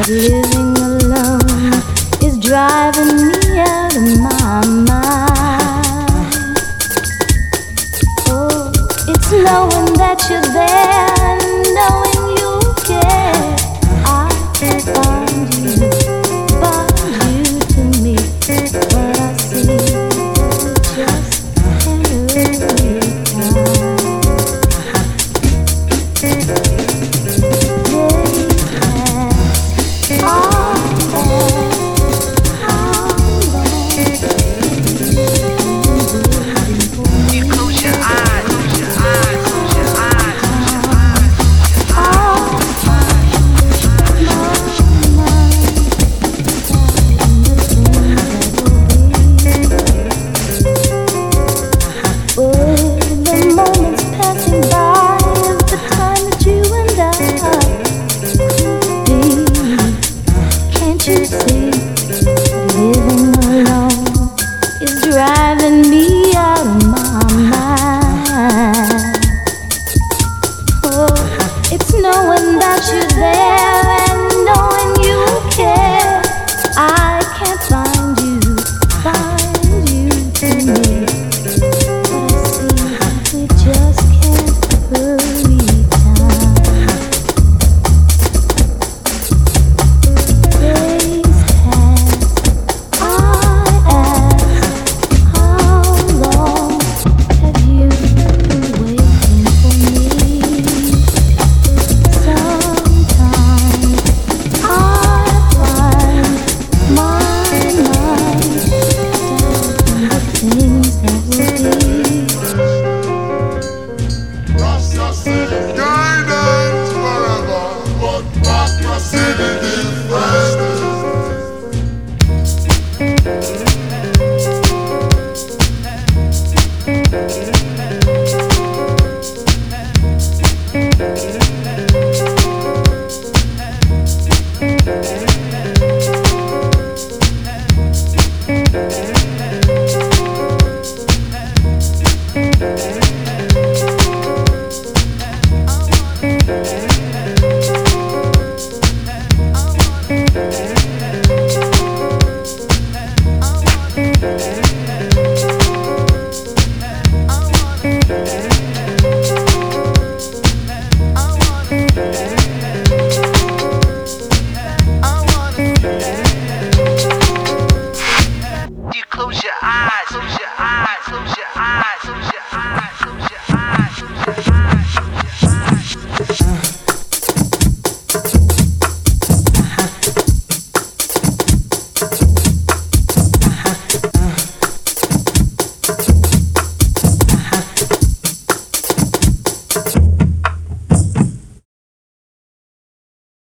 living alone is driving me out of my mind. Oh, it's knowing that you're there and knowing you care. I find you to me. What I see is just an early time. Driving me out of my mind. Oh, it's knowing that you're there